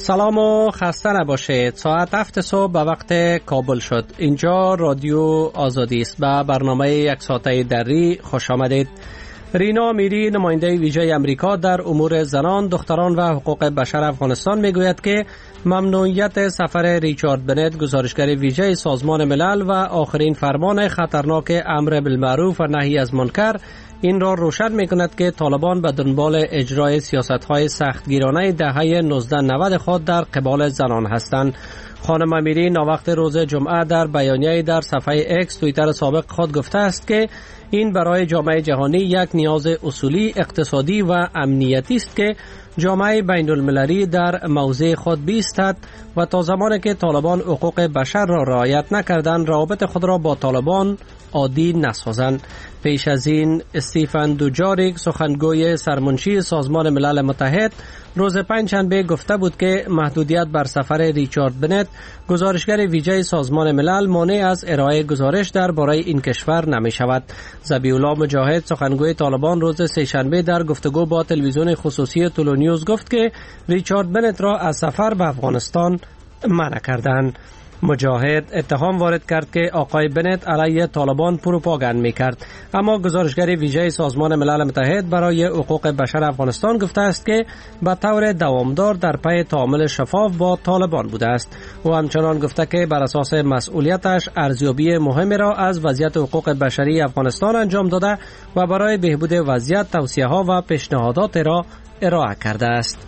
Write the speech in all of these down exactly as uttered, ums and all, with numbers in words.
سلام و خسته نباشید. ساعت هفت صبح به وقت کابل شد. اینجا رادیو آزادی است. به برنامه یک ساعته دری خوش آمدید. رینا میری، نماینده ویژه امریکا در امور زنان، دختران و حقوق بشر افغانستان میگوید که ممنوعیت سفر ریچارد بنت، گزارشگر ویژه سازمان ملل و آخرین فرمان خطرناک امر بالمعروف و نهی از منکر این را روشن می‌کند که طالبان به دنبال اجرای سیاست‌های سختگیرانه دهه نوزده نود خود در قبال زنان هستند. خانم امیری ناوقت روز جمعه در بیانیه‌ای در صفحه اکس توییتر سابق خود گفته است که این برای جامعه جهانی یک نیاز اصولی اقتصادی و امنیتی است که جامعه بین المللی در موضع خود بیستد و تا زمانی که طالبان حقوق بشر را رعایت نکردند روابط خود را با طالبان عادی نسازند. پیش از این استیفن دوجاریک، سخنگوی سرمنشی سازمان ملل متحد، روز پنجشنبه گفته بود که محدودیت بر سفر ریچارد بنت، گزارشگر ویژه سازمان ملل، مانع از ارائه گزارش درباره این کشور نمی شود. ذبیح‌الله مجاهد، سخنگوی طالبان، روز سه‌شنبه در گفتگو با تلویزیون خصوصی تولو نیوز گفت که ریچارد بنت را از سفر به افغانستان منع کردند. مجاهد اتهام وارد کرد که آقای بنت علیه طالبان پروپاگاند میکرد، اما گزارشگر ویژه سازمان ملل متحد برای حقوق بشر افغانستان گفته است که به طور دوامدار در پی تعامل شفاف با طالبان بوده است. او همچنان گفته که بر اساس مسئولیتش ارزیابی مهمی را از وضعیت حقوق بشری افغانستان انجام داده و برای بهبود وضعیت توصیه‌ها و پیشنهادات را ارائه کرده است.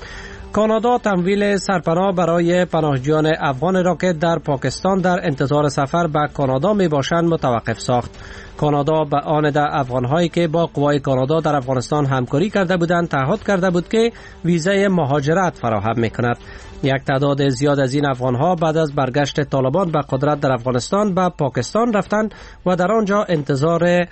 کانادا تمویل سرپناه برای پناهجویان افغان را که در پاکستان در انتظار سفر به کانادا می باشند متوقف ساخت. کانادا به آن ده افغان‌هایی که با قوای کانادا در افغانستان همکاری کرده بودند تعهد کرده بود که ویزای مهاجرت فراهم می‌کند. یک تعداد زیاد از این افغان‌ها بعد از برگشت طالبان به قدرت در افغانستان به پاکستان رفتند و در آنجا انتظار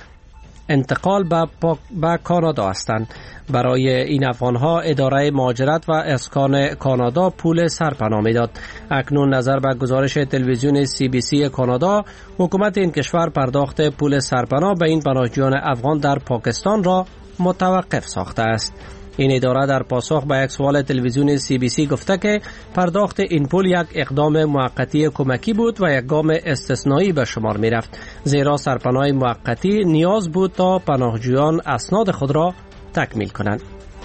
انتقال به, پا... به کانادا هستند. برای این افغانها اداره مهاجرت و اسکان کانادا پول سرپناه میداد. اکنون نظر به گزارش تلویزیون سی بی سی کانادا، حکومت این کشور پرداخت پول سرپناه به این پناهجویان افغان در پاکستان را متوقف ساخته است. این اداره در پاسخ به یک سوال تلویزیون سی بی سی گفته که پرداخت این پول یک اقدام موقتی کمکی بود و یک گام استثنایی به شمار می رفت، زیرا سرپناه موقتی نیاز بود تا پناهجویان اسناد خود را تکمیل کنند.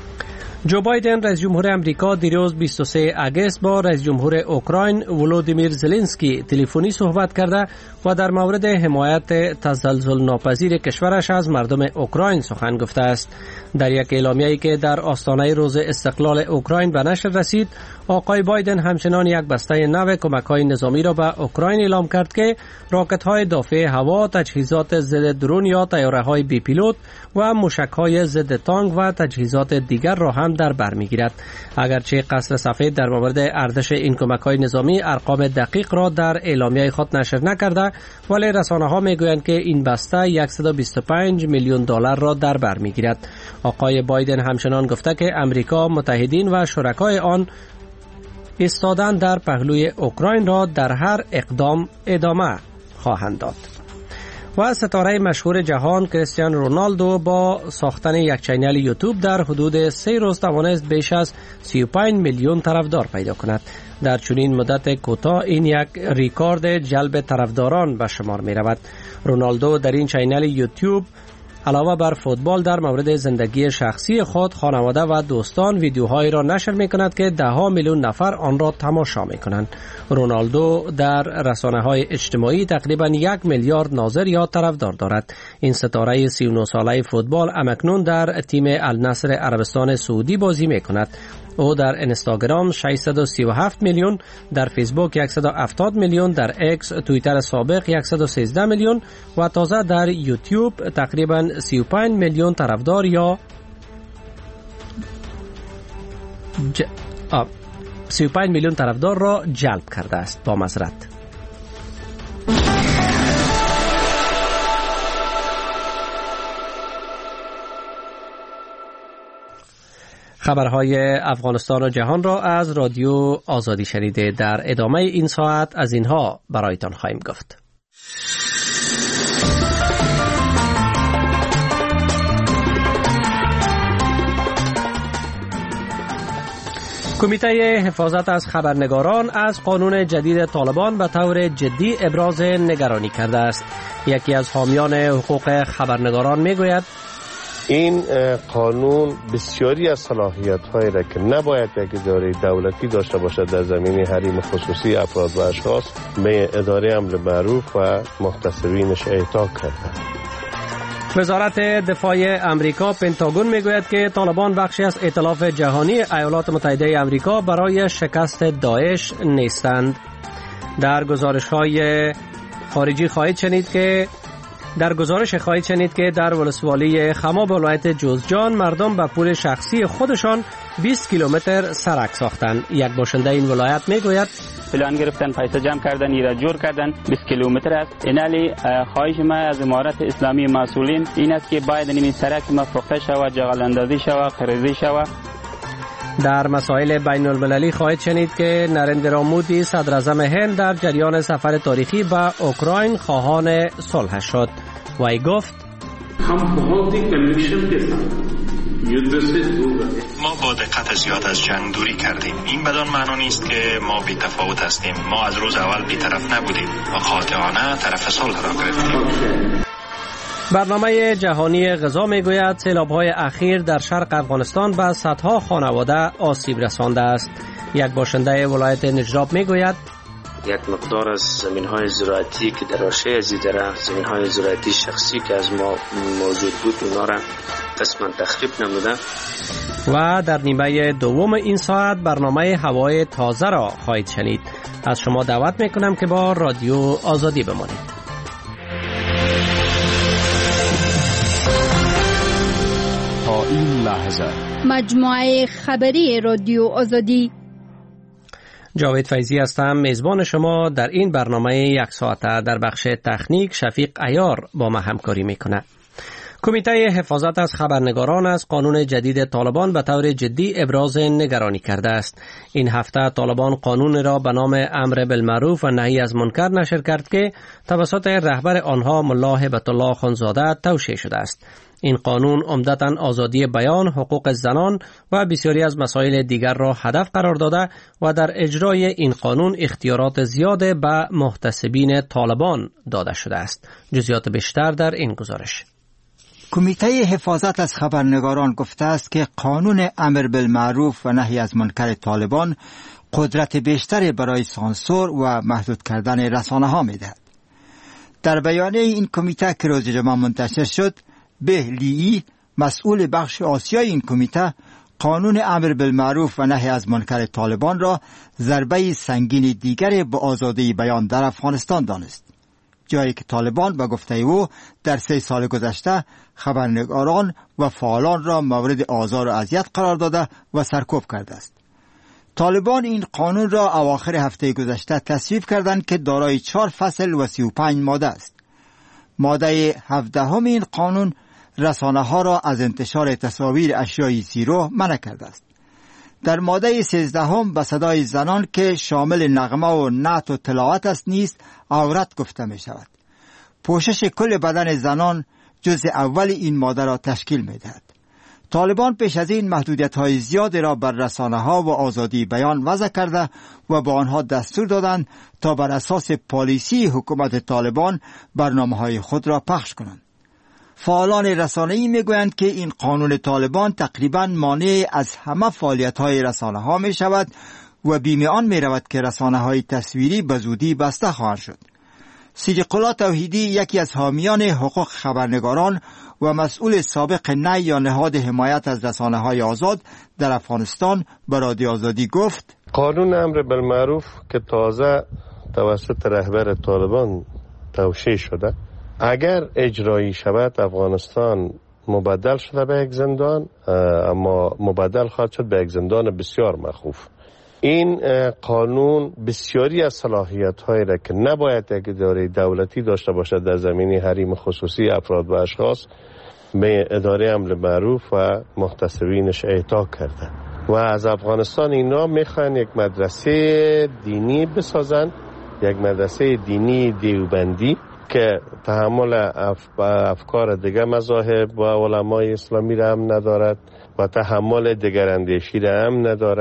جو بایدن رئیس جمهور امریکا دیروز بیست و سوم اگست با رئیس جمهور اوکراین ولودیمیر زلنسکی تلفنی صحبت کرده و در مورد حمایت تزلزل ناپذیر کشورش از مردم اوکراین سخن گفته است. در یک اعلامیه‌ای که در آستانه روز استقلال اوکراین به نشر رسید، آقای بایدن همچنان یک بسته نو کمک‌های نظامی را به اوکراین اعلام کرد که راکت‌های دافع هوا، تجهیزات ضد درون یا طیاره‌های بی پیلوت و موشک‌های ضد تانک و تجهیزات دیگر را هم در بر می‌گیرد. اگرچه قصر سفید در مورد ارزش این کمک‌های نظامی ارقام دقیق را در اعلامیه خود نشر نکرده، ولی رسانه‌ها می‌گویند که این بسته صد و بیست و پنج میلیون دلار را در بر می‌گیرد. آقای بایدن همچنان گفته که امریکا، متحدین و شرکای آن ایستادن در پهلوی اوکراین را در هر اقدام ادامه خواهند داد. و ستاره مشهور جهان کریستیانو رونالدو با ساختن یک چینل یوتیوب در حدود سه روز توانست بیش از سی و پنج میلیون طرفدار پیدا کند. در چنین مدت کوتاه این یک ریکورد جلب طرفداران به شمار می رود. رونالدو در این چینل یوتیوب علاوه بر فوتبال در مورد زندگی شخصی خود، خانواده و دوستان ویدیوهایی را نشر می کند که ده ها میلیون نفر آن را تماشا می کنند. رونالدو در رسانه های اجتماعی تقریبا یک میلیارد ناظر یا طرفدار دارد. این ستاره سی و نه ساله فوتبال همکنون در تیم النصر عربستان سعودی بازی می کند. او در اینستاگرام ششصد و سی و هفت میلیون، در فیسبوک صد و هفتاد میلیون، در اکس توییتر سابق صد و سیزده میلیون و تازه در یوتیوب تقریبا سی و پنج میلیون طرفدار یا ج... سی و پنج میلیون طرفدار را جلب کرده است. با معذرت. خبرهای افغانستان و جهان را از رادیو آزادی شنیده. در ادامه این ساعت از اینها برایتان خواهیم گفت. کمیته حفاظت از خبرنگاران از قانون جدید طالبان به طور جدی ابراز نگرانی کرده است. یکی از حامیان حقوق خبرنگاران میگوید این قانون بسیاری از صلاحیت‌هایی را که نباید یک اداره دولتی داشته باشد در زمینه حریم خصوصی افراد و اشخاص به اداره امر معروف و محتسبینش اعطا کرده. وزارت دفاع امریکا پنتاگون میگوید که طالبان بخشی از ائتلاف جهانی ایالات متحده امریکا برای شکست داعش نیستند. در گزارش‌های خارجی خواهید شنید که در گزارش خواهید شنید که در ولسوالی خماب ولایت جوزجان مردم به پول شخصی خودشان بیست کیلومتر سرک ساختند. یک باشنده این ولایت میگوید پلان گرفتن، پیسه جمع کردن، ایرا جور کردن، بیست کیلومتر است. اینالی خواهش ما از امارت اسلامی مسئولین این است که باید این سرک ما پخته شود، جغل اندازی شود، خریدی شود. در مسائل بین المللی خواهید شنید که نریندرا مودی صدر اعظم هند در جریان سفر تاریخی به اوکراین خواهان صلح شد. وی گفت ما با دقت زیاد از جنگ دوری کردیم. این بدان معنا نیست که ما بی تفاوت هستیم. ما از روز اول بی طرف نبودیم و قاطعانه طرف صلح را گرفتیم. برنامه جهانی غذا میگوید سیلاب‌های اخیر در شرق افغانستان به صدها خانواده آسیب رسانده است. یک باشنده ولایت نجراب میگوید یک مقدار از زمین‌های زراعتی که در حاشیه از اداره، زمین‌های زراعتی شخصی که از ما موجود بود، اونا را قسماً تخریب نموده. و در نیمه دوم این ساعت برنامه هوای تازه را خواهید شنید. از شما دعوت میکنم که با رادیو آزادی بمانید. تا این لحظه مجموعه خبری رادیو آزادی. جاوید فیضی هستم، میزبان شما در این برنامه یک ساعته. در بخش تکنیک شفیق عیار با ما همکاری میکنه. کمیته حفاظت از خبرنگاران از قانون جدید طالبان به طور جدی ابراز نگرانی کرده است. این هفته طالبان قانون را به نام امر بالمعروف و نهی از منکر نشر کرد که توسط رهبر آنها ملا هیبت الله خانزاده توشیح شده است. این قانون عمدتاً آزادی بیان، حقوق زنان و بسیاری از مسائل دیگر را هدف قرار داده و در اجرای این قانون اختیارات زیاد به محتسبین طالبان داده شده است. جزئیات بیشتر در این گزارش. کمیته حفاظت از خبرنگاران گفته است که قانون امر بالمعروف و نهی از منکر طالبان قدرت بیشتری برای سانسور و محدود کردن رسانه ها می دهد. در بیانیه این کمیته که روز جمعه منتشر شد، بهلیی مسئول بخش آسیای این کمیته قانون امر بالمعروف و نهی از منکر طالبان را ضربه سنگین دیگر به آزادی بیان در افغانستان دانست، جایی که طالبان به گفته او در سه سال گذشته خبرنگاران و فعالان را مورد آزار و اذیت قرار داده و سرکوب کرده است. طالبان این قانون را اواخر هفته گذشته تصویب کردند که دارای چهار فصل و سی و پنج ماده است. ماده هفدهم این قانون رسانه ها را از انتشار تصاویر اشیای زیرو منع کرده است. در ماده سیزدهم به صدای زنان که شامل نغمه و نعت و تلاوت است نیست عورت گفته می شود. پوشش کل بدن زنان جزء اول این ماده را تشکیل می دهد. طالبان پیش از این محدودیت های زیاد را بر رسانه ها و آزادی بیان وضع کرده و با آنها دستور دادند تا بر اساس پالیسی حکومت طالبان برنامه های خود را پخش کنند. فعالان رسانه‌ای میگویند که این قانون طالبان تقریباً مانع از همه فعالیت‌های رسانه‌ها می‌شود و بیم آن می‌رود که رسانه‌های تصویری به زودی بسته خواهند شد. صدیق الله توحیدی، یکی از حامیان حقوق خبرنگاران و مسئول سابق نی یا نهاد حمایت از رسانه‌های آزاد در افغانستان، به رادیو آزادی گفت: قانون امر بالمعروف که تازه توسط رهبر طالبان توشیح شده، اگر اجرایی شود افغانستان مبدل شده به یک زندان، اما مبدل خواهد شد به یک زندان بسیار مخوف. این قانون بسیاری از صلاحیت‌هایی را که نباید یک اداره دولتی داشته باشد در زمینه حریم خصوصی افراد و اشخاص به اداره امر معروف و محتسبینش اعطا کرده و از افغانستان اینا میخوان یک مدرسه دینی بسازند، یک مدرسه دینی دیوبندی که تحمل اف... افکار دیگر مذاهب و علمای اسلامی را هم ندارد و تحمل دیگر اندیشی را هم ندارد.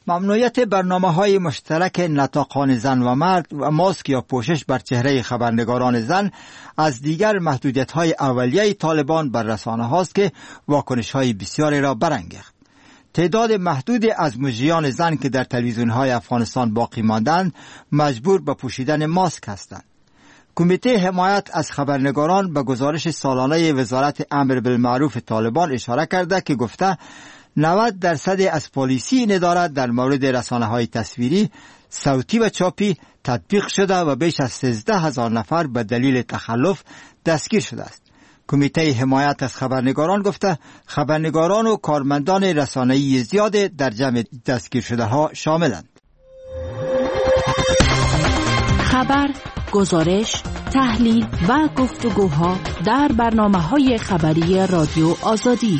ممنوعیت برنامه‌های مشترک نطاقان زن و مرد و ماسک یا پوشش بر چهره خبرنگاران زن از دیگر محدودیت‌های اولیه طالبان بر رسانه هاست که واکنش‌های بسیاری را برانگیخت. تعداد محدود از مجریان زن که در تلویزیون‌های افغانستان باقی ماندند مجبور به پوشیدن ماسک هستند. کمیته حمایت از خبرنگاران به گزارش سالانه وزارت امر بالمعروف طالبان اشاره کرده که گفته نود درصد از پالیسی این اداره در مورد رسانه‌های تصویری، صوتی و چاپی تطبیق شده و بیش از سیزده هزار نفر به دلیل تخلف دستگیر شده است. کمیته حمایت از خبرنگاران گفته خبرنگاران و کارمندان رسانه‌ای زیاد در جمع دستگیر شده ها شاملند. خبر، گزارش، تحلیل و گفتگوها در برنامه‌های خبری رادیو آزادی.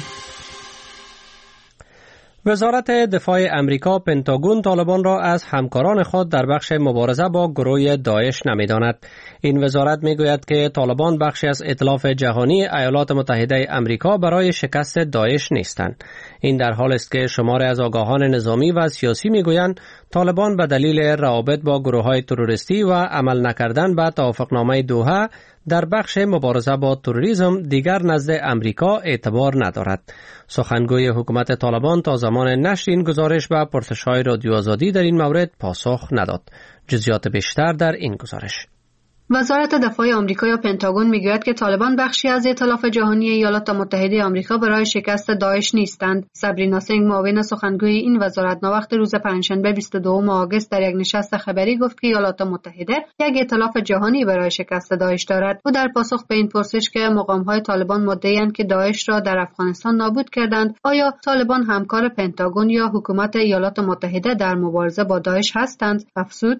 وزارت دفاع امریکا پنتاگون طالبان را از همکاران خود در بخش مبارزه با گروه داعش نمی‌داند. این وزارت می‌گوید که طالبان بخشی از ائتلاف جهانی ایالات متحده امریکا برای شکست داعش نیستند. این در حالی است که شماری از آگاهان نظامی و سیاسی می‌گویند طالبان به دلیل روابط با گروه‌های تروریستی و عمل نکردن به توافقنامه دوحه در بخش مبارزه با تروریسم دیگر نزد امریکا اعتبار ندارد. سخنگوی حکومت طالبان تا زمان نشر این گزارش به پرسش‌های رادیو آزادی در این مورد پاسخ نداد. جزئیات بیشتر در این گزارش. وزارت دفاع آمریکا یا پنتاگون میگوید که طالبان بخشی از ائتلاف جهانی ایالات متحده آمریکا برای شکست داعش نیستند. صبرینا سینگ معاون سخنگوی این وزارت ناوقت روز پنجشنبه بیست و دوم آگوست در یک نشست خبری گفت که ایالات متحده یک ائتلاف جهانی برای شکست داعش دارد. او در پاسخ به این پرسش که مقام‌های طالبان مدعی‌اند که داعش را در افغانستان نابود کردند، آیا طالبان همکار پنتاگون یا حکومت ایالات متحده در مبارزه با داعش هستند، افزود: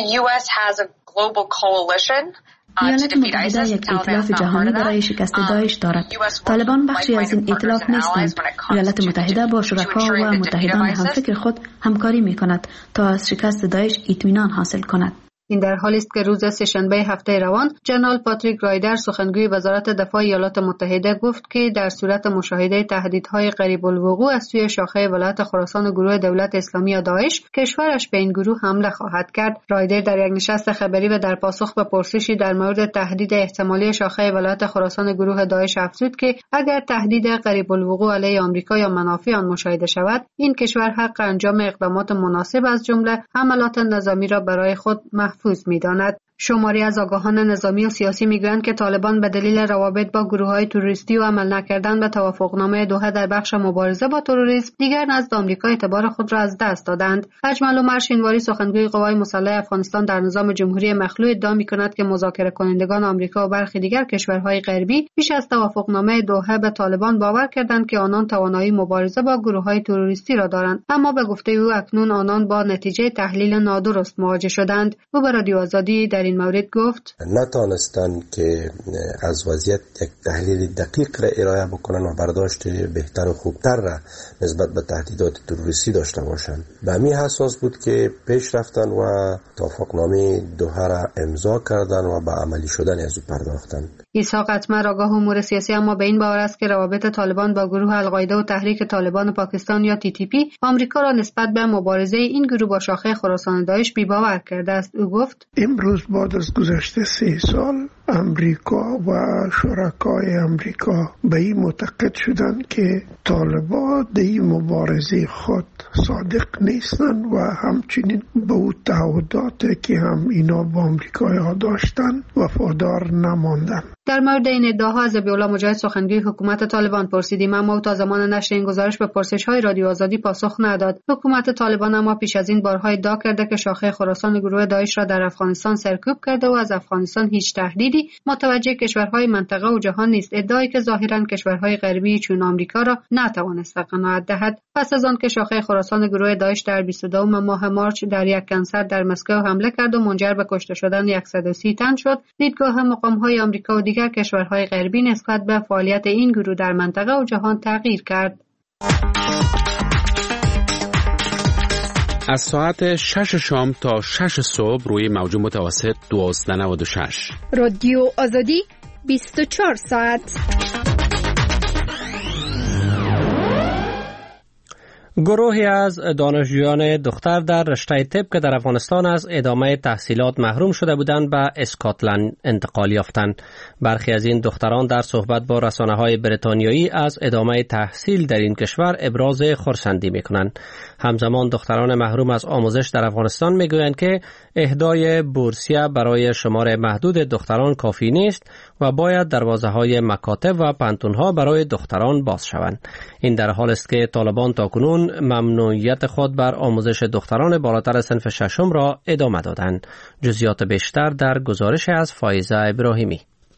ایالات متحده یک ائتلاف جهانی برای شکست داعش دارد. طالبان بخشی از این ائتلاف نیستند. ایالات متحده با شرکا و متحدان همفکر خود همکاری می کند تا از شکست داعش اطمینان حاصل کند. این در حالی است که روز سه‌شنبه هفته روان جنرال پاتریک رایدر سخنگوی وزارت دفاع ایالات متحده گفت که در صورت مشاهده تهدیدهای قریب الوقوع از سوی شاخه ولایت خراسان گروه دولت اسلامی یا داعش، کشورش به این گروه حمله خواهد کرد. رایدر در یک نشست خبری و در پاسخ به پرسشی در مورد تهدید احتمالی شاخه ولایت خراسان گروه داعش افزود که اگر تهدید قریب الوقوع علیه آمریکا یا منافع آن مشاهده شود، این کشور حق انجام اقدامات مناسب از جمله حملات نظامی را برای خود محفوظ می‌داند. شماری از آگاهان نظامی و سیاسی میگویند که طالبان به دلیل روابط با گروه‌های تروریستی و عمل نکردن به توافقنامه دوحه در بخش مبارزه با تروریسم دیگر نزد آمریکا اعتبار خود را از دست دادند. اجمل عمر شینواری سخنگوی قوای مسلح افغانستان در نظام جمهوری مخلوع ادعا می‌کند که مذاکره کنندگان آمریکا و برخی دیگر کشورهای غربی پیش از توافقنامه دوحه به طالبان باور کردند که آنان توانایی مبارزه با گروه‌های تروریستی را دارند، اما به گفته او اکنون آنان با نتیجه تحلیل نادرست مواجه شدند. او به رادیو آزادی در این مورد گفت: نتانستند که از وضعیت یک تحلیل دقیق را ارائه بکنن و برداشت بهتر و خوبتر را نسبت به تهدیدات تروریستی داشته باشند. به همین اساس بود که پیش رفتن و توافقنامه دوحه را امضا کردند و به عملی شدن از او پرداختند. اسحاق اتمر آگاه امور سیاسی اما به این باور است که روابط طالبان با گروه القاعده و تحریک طالبان پاکستان یا تی تی پی آمریکا را نسبت به مبارزه این گروه با شاخه خراسان داعش بی‌باور کرده است. او گفت: امروز بعد از گذشته سه سال امریکا و شرکای امریکا به این معتقد شدند که طالبان در این مبارزه خود صادق نیستند و همچنین به او تعهداتی که هم اینا با امریکا داشتند وفادار نماندند. در مورد این ادعاها از ذبیح‌الله مجاهد سخنگوی حکومت طالبان پرسیدیم، اما او تا زمان نشر این گزارش به پرسش‌های رادیو آزادی پاسخ نداد. حکومت طالبان اما پیش از این بارها ادعا کرده که شاخه خراسان گروه داعش را در افغانستان سرکوب کرده و از افغانستان هیچ تهدیدی متوجه کشورهای منطقه و جهان نیست، ادعایی که ظاهراً کشورهای غربی چون آمریکا را نتوانست قناعت دهد. پس از آن که شاخه خراسان گروه داعش در بیست و دوم ماه مارچ در یک کنسرت در مسکو حمله کرد و منجر به کشته شدن صد و سی تن شد، دیدگاه مقام‌های آمریکا و دیگر کشورهای غربی نسبت به فعالیت این گروه در منطقه و جهان تغییر کرد. از ساعت شش شام تا شش صبح روی موج متوسط دوازده نود و شش رادیو آزادی بیست و چهار ساعت. گروهی از دانشجویان دختر در رشته طب که در افغانستان از ادامه تحصیلات محروم شده بودند به اسکاتلند انتقال یافتند. برخی از این دختران در صحبت با رسانه‌های بریتانیایی از ادامه تحصیل در این کشور ابراز خرسندی می‌کنند. همزمان دختران محروم از آموزش در افغانستان می‌گویند که اهدای بورسیه برای شمار محدود دختران کافی نیست و باید دروازه‌های مکاتب و پانتون‌ها برای دختران باز شوند. این در حالی است که طالبان تاکنون ممنوعیت خود بر آموزش دختران بالاتر صنف ششم را ادامه دادند. جزئیات بیشتر در گزارش از فایزه ابراهیمی.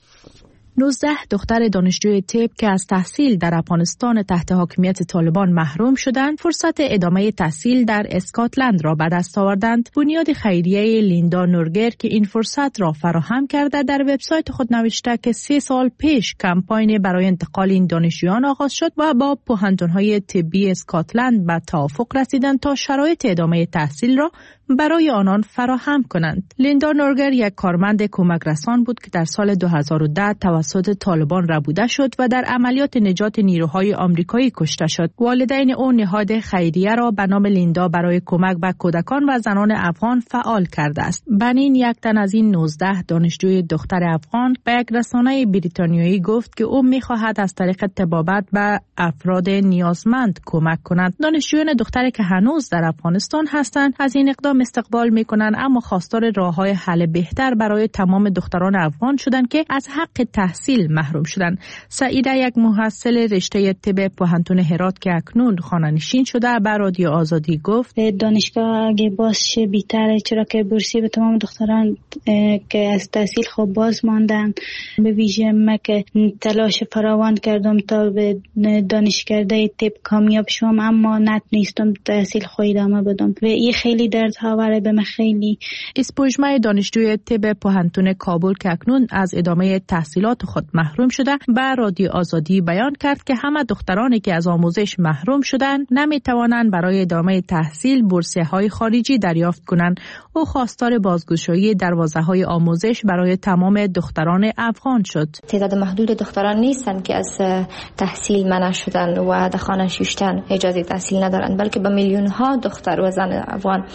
نوزده دختر دانشجوی طب که از تحصیل در افغانستان تحت حاکمیت طالبان محروم شدند، فرصت ادامه تحصیل در اسکاتلند را به دست آوردند. بنیاد خیریه لیندا نورگر که این فرصت را فراهم کرده در وبسایت خود نوشته که سه سال پیش کمپاین برای انتقال این دانشجویان آغاز شد و با پوهنتون‌های طبی اسکاتلند به توافق رسیدند تا شرایط ادامه تحصیل را برای آنان فراهم کنند. لیندا نورگر یک کارمند کمک رسان بود که در سال دو هزار و ده توسط طالبان ربوده شد و در عملیات نجات نیروهای آمریکایی کشته شد. والدین او نهاد خیریه را به نام لیندا برای کمک به کودکان و زنان افغان فعال کرده است. بنین، یک تن از این نوزده دانشجوی دختر افغان، به یک رسانه بریتانیایی گفت که او می‌خواهد از طریق طبابت به افراد نیازمند کمک کند. دانشجویان دختری که هنوز در افغانستان هستند از این اقدام استقبال میکنن، اما خواستار راه‌های حل بهتر برای تمام دختران افغان شدند که از حق تحصیل محروم شدند. سعیده، یک محصل رشته طب پوهنتون هرات که اکنون خانه‌نشین شده، به رادیو آزادی گفت دانشگاه اگه باز شه بهتره، چرا که بورسیه به تمام دختران که از تحصیل خوب باز ماندن. به ویژه من که تلاش فراوان کردم تا به دانشکده طب کامیاب شوم، اما نتونستم تحصیل خود ادامه بدم و این خیلی درد ها به من خیلی. اسپوژمه دانشجوی طب پوهنتون کابل که اکنون از ادامه تحصیلات خود محروم شده، به رادیو آزادی بیان کرد که همه دخترانی که از آموزش محروم شدند نمیتوانند برای ادامه تحصیل بورسیه های خارجی دریافت کنند. او خواستار بازگشایی دروازه های آموزش برای تمام دختران افغان شد. تعداد محدود دختران نیستند که از تحصیل منع شدن و در خانه نشستن اجازه تحصیل ندارند، بلکه به میلیون ها دختر و زن افغان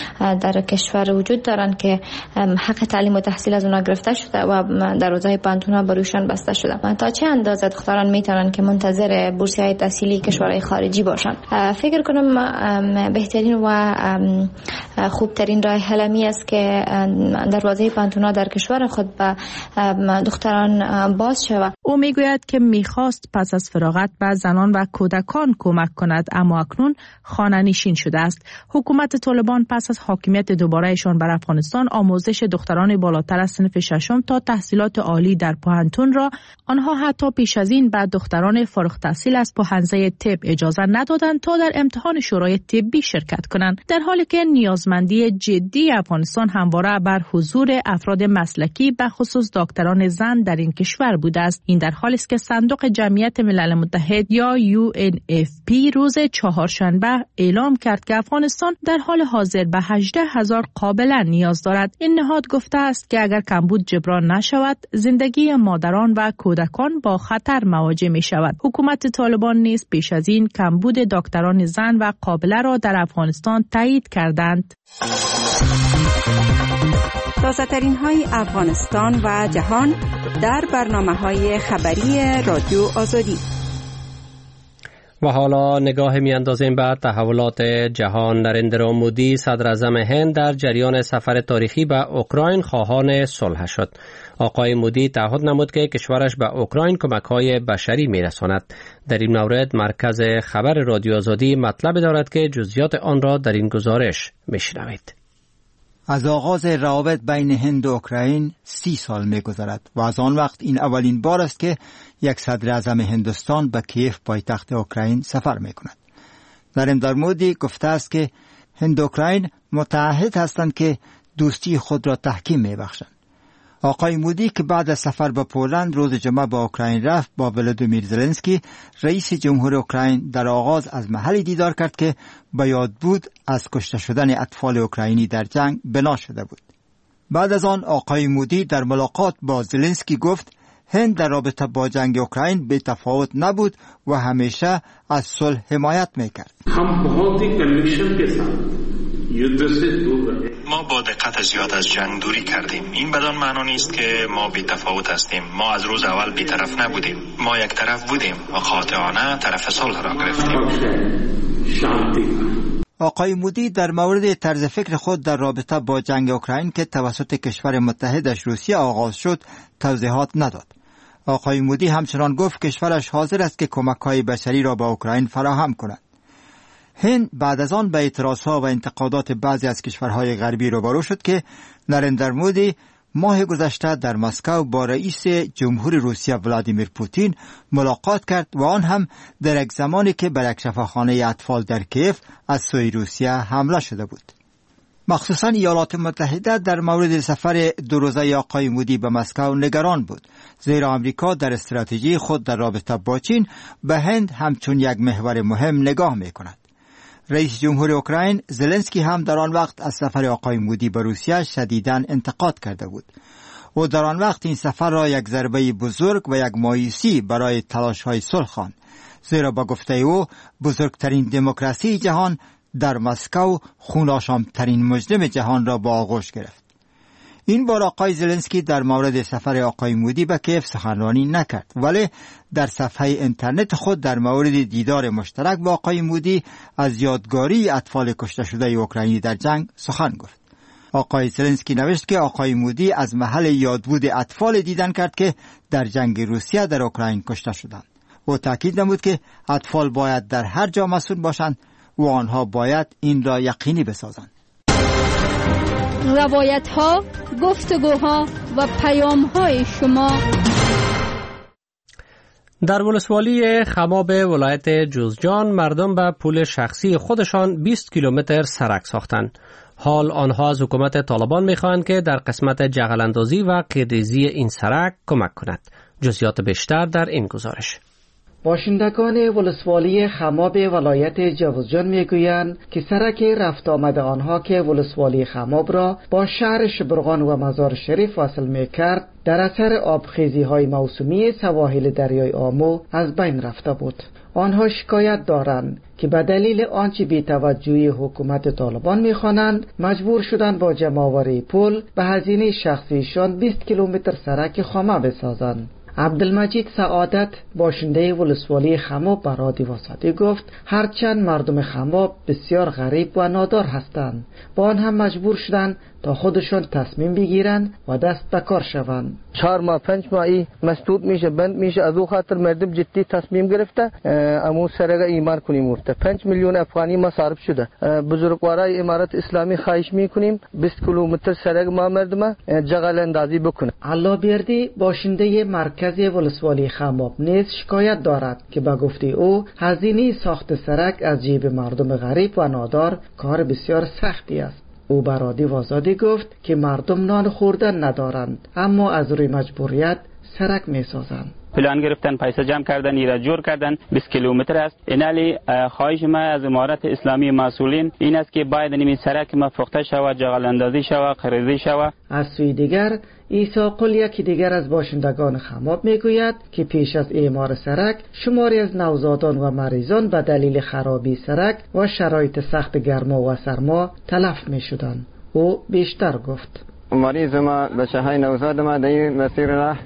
در کشور وجود دارند که حق تعلیم و تحصیل از اونها گرفته شده و دروازه پانتون‌ها بروشان بسته شده. تا چه اندازه دختران میتونن که منتظر بورسیه تحصیلی کشورهای خارجی باشند؟ فکر کنم بهترین و خوبترین راه حل می است که دروازه پانتون‌ها در کشور خود به دختران باز شود. او میگوید که میخواست پس از فراغت به زنان و کودکان کمک کند، اما اکنون خانه نشین شده است. حکومت طالبان پس از حاکمیت دوبارهشان بر افغانستان آموزش دختران بالاتر از صنف ششم تا تحصیلات عالی در پوهنتون را آنها حتی پیش از این به دختران فارغ التحصیل از پوهنځی طب اجازه ندادند تا در امتحان شورای طبی شرکت کنند، در حالی که نیازمندی جدی افغانستان همواره بر حضور افراد مسلکی به خصوص دکتران زن در این کشور بوده است. این در حالی است که صندوق جمعیت ملل متحد یا یو ان اف پی روز چهارشنبه اعلام کرد که افغانستان در حال حاضر به هجده هزار قابله نیاز دارد. این نهاد گفته است که اگر کمبود جبران نشود، زندگی مادران و کودکان با خطر مواجه می شود. حکومت طالبان نیز پیش از این کمبود دکتران زن و قابله را در افغانستان تایید کردند. تازه‌ترین های افغانستان و جهان در برنامه‌های خبری رادیو آزادی. و حالا نگاه می اندازیم به تحولات جهان. نریندرا مودی صدر اعظم هند در جریان سفر تاریخی به اوکراین خواهان صلح شد. آقای مودی تعهد نمود که کشورش به اوکراین کمک‌های بشری می‌رساند. در این مورد مرکز خبر رادیو آزادی مطلب دارد که جزئیات آن را در این گزارش می‌شنوید. از آغاز روابط بین هند و اوکراین سی سال می‌گذرد و از آن وقت این اولین بار است که یک صدر اعظم هندوستان به کیف پایتخت اوکراین سفر می‌کند. نریندرا مودی گفته است که هند و اوکراین متعهد هستند که دوستی خود را تحکیم می‌بخشند. آقای مودی که بعد از سفر به پولند روز جمعه به اوکراین رفت، با ولادیمیر زلنسکی رئیس جمهور اوکراین در آغاز از محلی دیدار کرد که به یاد بود از کشته شدن اطفال اوکراینی در جنگ بنا شده بود. بعد از آن آقای مودی در ملاقات با زلنسکی گفت هند در رابطه با جنگ اوکراین بی تفاوت نبود و همیشه از صلح حمایت میکرد. ما با دقت زیاد از جنگ دوری کردیم. این بدان معنا نیست که ما بی تفاوت هستیم. ما از روز اول بی طرف نبودیم. ما یک طرف بودیم و قاطعانه طرف صلح را گرفتیم. آقای مودی در مورد طرز فکر خود در رابطه با جنگ اوکراین که توسط کشور متحدش روسیه آغاز شد توضیحات نداد. آقای مودی همچنان گفت کشورش حاضر است که کمک‌های بشری را به اوکراین فراهم کند. هند بعد از آن به اعتراضها و انتقادات بعضی از کشورهای غربی روبرو شد که نریندر مودی ماه گذشته در مسکو با رئیس جمهوری روسیه ولادیمیر پوتین ملاقات کرد و آن هم در یک زمانی که بر یک شفاخانه اطفال در کیف از سوی روسیه حمله شده بود. مخصوصا ایالات متحده در مورد سفر دو روزه آقای مودی به مسکو نگران بود، زیرا آمریکا در استراتژی خود در رابطه با چین به هند همچون یک محور مهم نگاه می‌کند. رئیس جمهور اوکراین زلنسکی هم در آن وقت از سفر آقای مودی به روسیه شدیداً انتقاد کرده بود. او در آن وقت این سفر را یک ضربه بزرگ و یک مایوسی برای تلاش‌های صلح خواند، زیرا با گفته او بزرگترین دموکراسی جهان در مسکو خون‌آشام‌ترین مجرم جهان را با آغوش گرفت. این بار آقای زلنسکی در مورد سفر آقای مودی به کیف سخنرانی نکرد، ولی در صفحه اینترنت خود در مورد دیدار مشترک با آقای مودی از یادگاری اطفال کشته شده اوکراینی در جنگ سخن گفت. آقای زلنسکی نوشت که آقای مودی از محل یادبود اطفال دیدن کرد که در جنگ روسیه در اوکراین کشته شدند. او تاکید نمود که اطفال باید در هر جا مسئول باشند و آنها باید این را یقینی بسازند. روایت ها، گفتگوها و پیام های شما. در ولسوالی خماب ولایت جوزجان مردم به پول شخصی خودشان بیست کیلومتر سرک ساختند. حال آنها از حکومت طالبان می‌خواهند که در قسمت جغل‌اندازی و قیرریزی این سرک کمک کند. جزئیات بیشتر در این گزارش. باشندگان ولسوالی خماب ولایت جوزجان میگویند که سرک رفت آمد آنها که ولسوالی خماب را با شهر شبرغان و مزار شریف وصل میکرد در اثر آبخیزی های موسمی سواحل دریای آمو از بین رفته بود. آنها شکایت دارند که به دلیل آنچه بی‌توجهی حکومت طالبان می‌خوانند مجبور شدند با جمع‌آوری پول به هزینه شخصیشان بیست کیلومتر سرک خامه بسازند. عبدالمجید سعادت باشنده ولسوالی خماب به رادیو آزادی گفت هرچند مردم خماب بسیار غریب و نادار هستند، با آن هم مجبور شدند تا خودشان تصمیم بگیرند و دست به کار شوند. چهار ماه پنج ماهی مسدود میشه، بند میشه. از او خاطر مردم جدی تصمیم گرفته امو سرگه ایمان کنیم. ورته پنج میلیون افغانی مصارف شده. بزرگوارای امارت اسلامی خواهش میکنیم بیست کیلومتر سرگ ما مردم جغل اندازی بکنه. الله بیردی باشنده مرکز ولسوالی خماب نیز شکایت دارد که به گفته او هزینه ساخت سرک از جیب مردم غریب و نادار کار بسیار سختی است. او به رادیو آزادی گفت که مردم نان خوردن ندارند، اما از روی مجبوریت سرک می سازند. پلان گرفتن، پیسه جمع کردن، ایرا جور کردن. بیست کیلومتر است. اینالی خواهش ما از امارت اسلامی مسئولین این است که باید نمی سرک ما فخته شود، جغل اندازی شود، خریدی شود. از سوی دیگر عیسی قل یکی دیگر از باشندگان خماب میگوید که پیش از اعمار سرک شماری از نوزادان و مریضان به دلیل خرابی سرک و شرایط سخت گرما و سرما تلف می شدند. او بیشتر گفت مریض ما بچه های نوزاد ما در این مسیر راه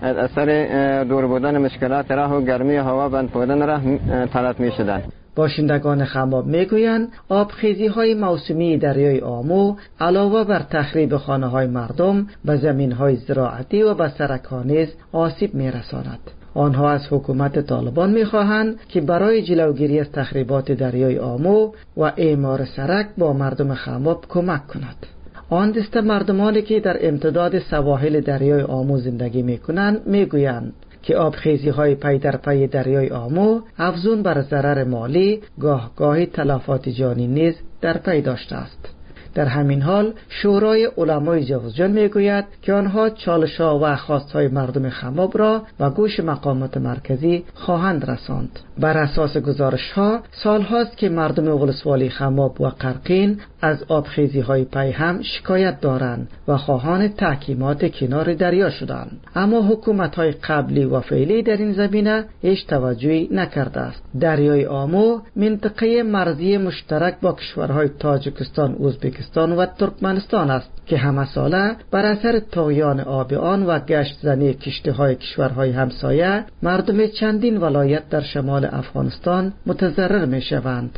اثر دور بودن مشکلات راه و گرمی هوا بند بودن راه تلف می شدن. باشندگان خماب میگویند آبخیزی های موسمی دریای آمو علاوه بر تخریب خانه های مردم به زمین های زراعتی و به سرک ها نیز آسیب می رساند. آنها از حکومت طالبان میخواهند که برای جلوگیری از تخریبات دریای آمو و اعمار سرک با مردم خماب کمک کند. آن دسته مردمانی که در امتداد سواحل دریای آمو زندگی میکنند میگویند که آبخیزی های پی در پی دریای آمو افزون بر ضرر مالی گاه گاهی تلفات جانی نیز در پی داشته است. در همین حال شورای علمای جوزجان میگوید که آنها چالش‌ها و خواست‌های مردم خماب را و گوش مقامات مرکزی خواهند رساند. بر اساس گزارش‌ها سال‌هاست که مردم ولسوالی خماب و قرقین از آبخیزی‌های پیهم شکایت دارند و خواهان تحکیمات کنار دریا شدند، اما حکومت‌های قبلی و فعلی در این زمینه هیچ توجهی نکرده است. دریای آمو منطقه مرزی مشترک با کشورهای تاجیکستان، ازبکستان و ترکمنستان است که همه ساله بر اثر طغیان آب آن و گشت زنی کشتی‌های کشورهای همسایه مردم چندین ولایت در شمال افغانستان متضرر می‌شوند.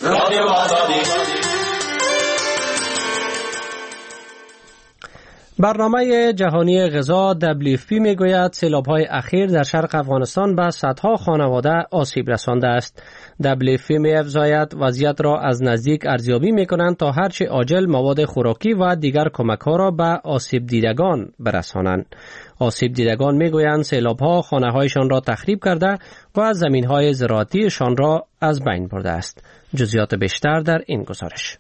برنامه جهانی غذا دبلیو اف پی میگوید سیلاب‌های اخیر در شرق افغانستان به صدها خانواده آسیب رسانده است. دبلیو اف پی می‌افزاید وضعیت را از نزدیک ارزیابی می‌کنند تا هرچه عاجل مواد خوراکی و دیگر کمک‌ها را به آسیب دیدگان برسانند. آسیب دیدگان میگویند سیلاب‌ها خانه‌هایشان را تخریب کرده و زمین‌های زراعتیشان را از بین برده است. جزئیات بیشتر در این گزارش.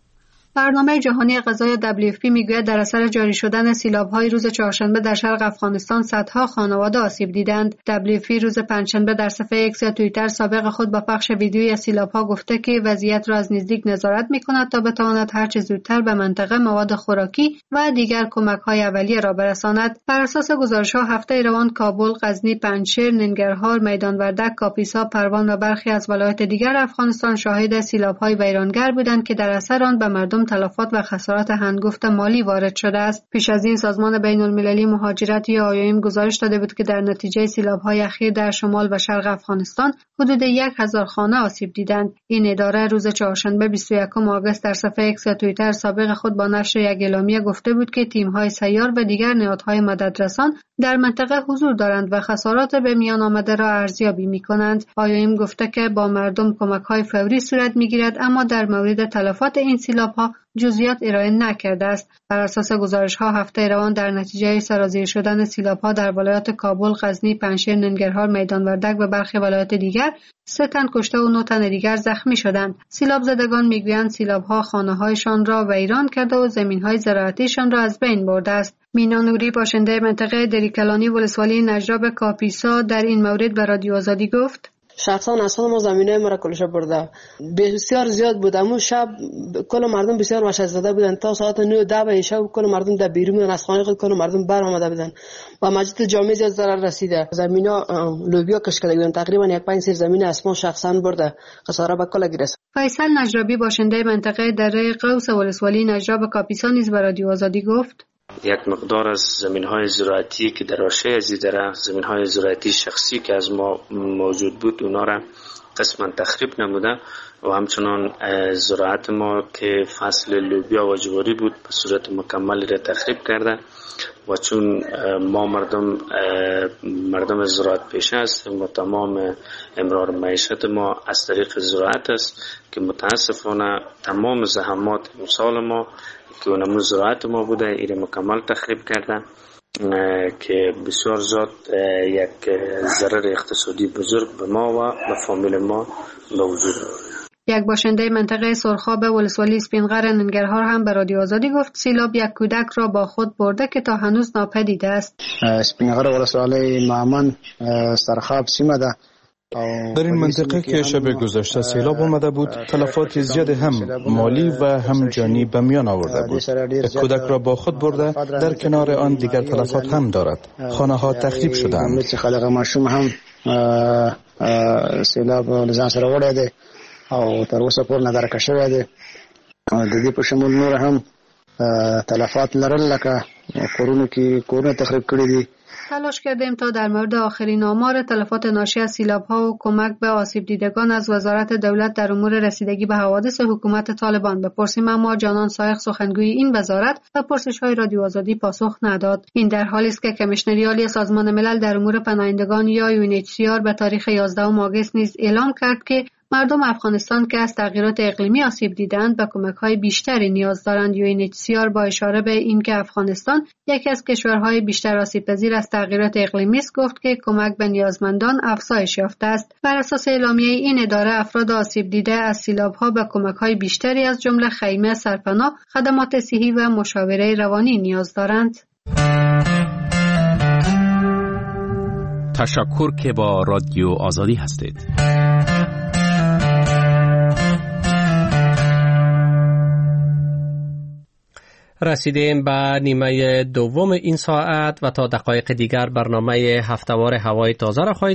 برنامه جهانی غذای دبلیو اف پی میگوید در اثر جاری شدن سیلاب‌های روز چهارشنبه در شرق افغانستان صدها خانواده آسیب دیدند. دبلیو اف پی روز پنجشنبه در صفحه ایکس یا توییتر سابق خود با پخش ویدیویی از سیلاب‌ها گفته که وضعیت را از نزدیک نظارت می‌کند تا بتواند هرچه زودتر به منطقه مواد خوراکی و دیگر کمک‌های اولیه را برساند. بر اساس گزارش‌ها هفته روان کابل، غزنی، پنجشیر، ننگرهار، میدان وردک، کاپیسا، پروان و برخی از ولایات دیگر افغانستان شاهد سیلاب‌های ویرانگر بودند که در اثر آن به مردم تلفات و خسارات هنگفت مالی وارد شده است. پیش از این سازمان بین‌المللی مهاجرت یا آی او ام گزارش داده بود که در نتیجه سیلاب‌های اخیر در شمال و شرق افغانستان حدود یک هزار خانه آسیب دیدند. این اداره روز چهارشنبه بیست و یکم آگوست در صفحه ایکس یا توییتر سابق خود با نشر یک اعلامیه گفته بود که تیم‌های سیار و دیگر نهادهای مددرسان در منطقه حضور دارند و خسارات به میان آمده را ارزیابی می‌کنند. آی او ام گفته که با مردم کمک‌های فوری صورت می‌گیرد، اما در مورد تلفات این سیلاب‌ها جزئیات ارائه نکرده است. بر اساس گزارش‌ها هفته روان در نتیجه سرازیر شدن سیلاب‌ها در ولایات کابل، غزنی، پنجشیر، ننگرهار، میدان وردک و برخی ولایات دیگر سه تن کشته و نه تن دیگر زخمی شدند. سیلاب زدگان میگویند سیلاب‌ها خانه‌هایشان را ویران کرده و زمین‌های زراعتیشان را از بین برده است. مینا نوری باشنده منطقه دریکلانی ولسوالی نجراب کاپیسا در این مورد به رادیو آزادی گفت: شخصا اصلا ما زمینه ما را کلش برده بسیار زیاد بود. امون شب کل مردم بسیار مشهد زده بودن تا ساعت نه ده به شب کل مردم در بیرون بودن، از خانه خود کل مردم بر آمده بودن و مسجد جامع زیاد ضرر رسیده. زمینا لوبیا کش کرده بودن، تقریبا یک پنج سیر زمین اسمان شخصا برده، خساره به کل گرفت. فیصل نجرابی باشنده منطقه دره قوس ولسوالی نجراب کاپیسا نیز به رادیو آزادی گفت: یک مقدار از زمین‌های زراعتی که در حاشیه از دره، زمین‌های زراعتی شخصی که از ما موجود بود، اونا را قسما تخریب نموده و همچنان زراعت ما که فصل لوبیا و جواری بود به صورت مکمل را تخریب کرده و چون ما مردم مردم زراعت پیشه است و تمام امرار معیشت ما از طریق زراعت است که متاسفانه تمام زحمات امسال ما که اونمون زراعت ما بوده این مکمل تخریب کرده که بسیار زیاد یک ضرر اقتصادی بزرگ به ما و به فامیل ما به وجود آورده. یک باشنده منطقه سرخاب ولسوالی اسپینغر ننگرهار هم به رادیو آزادی گفت سیلاب یک کودک را با خود برده که تا هنوز ناپدید است. اسپینغر ولسوالی معمن سرخاب سیمه ده. در این منطقه که شب گذشته سیلاب آمده بود، تلفات زیاد هم مالی و هم جانی به میان آورده بود. کودک را با خود برده، در کنار آن دیگر تلفات هم دارد. خانه ها تخریب شدند. خلق ماشوم هم سیلاب لزان سره وړی دی او تر اوسه پورې ندرکه شوی دی. د دې په شمول نور هم تلفات لرل لکه کورونو کې کورونه تخریب کړي دي. تلاش کردیم تا در مورد آخرین آمار تلفات ناشی از سیلاب‌ها و کمک به آسیب دیدگان از وزارت دولت در امور رسیدگی به حوادث حکومت طالبان بپرسیم، اما جانان سایق سخنگوی این وزارت و پرسش‌های رادیو آزادی پاسخ نداد. این در حالی است که کمیشنری عالی سازمان ملل در امور پناهندگان یا یو ان اچ سی آر به تاریخ یازدهم آگوست نیز اعلام کرد که مردم افغانستان که از تغییرات اقلیمی آسیب دیدند به کمک‌های بیشتری نیاز دارند. یو این اچ سی آر با اشاره به اینکه افغانستان یکی از کشورهای بیشتر آسیب‌پذیر از تغییرات اقلیمی است گفت که کمک به نیازمندان افزایش یافته است. بر اساس اعلامیه این اداره افراد آسیب دیده از سیلاب‌ها به کمک‌های بیشتری از جمله خیمه، سرپناه، خدمات صحی و مشاوره روانی نیاز دارند. تشکر که با رادیو آزادی هستید. رسیدیم به نیمه دوم این ساعت و تا دقایق دیگر برنامه هفته‌وار هوای تازه را خواهید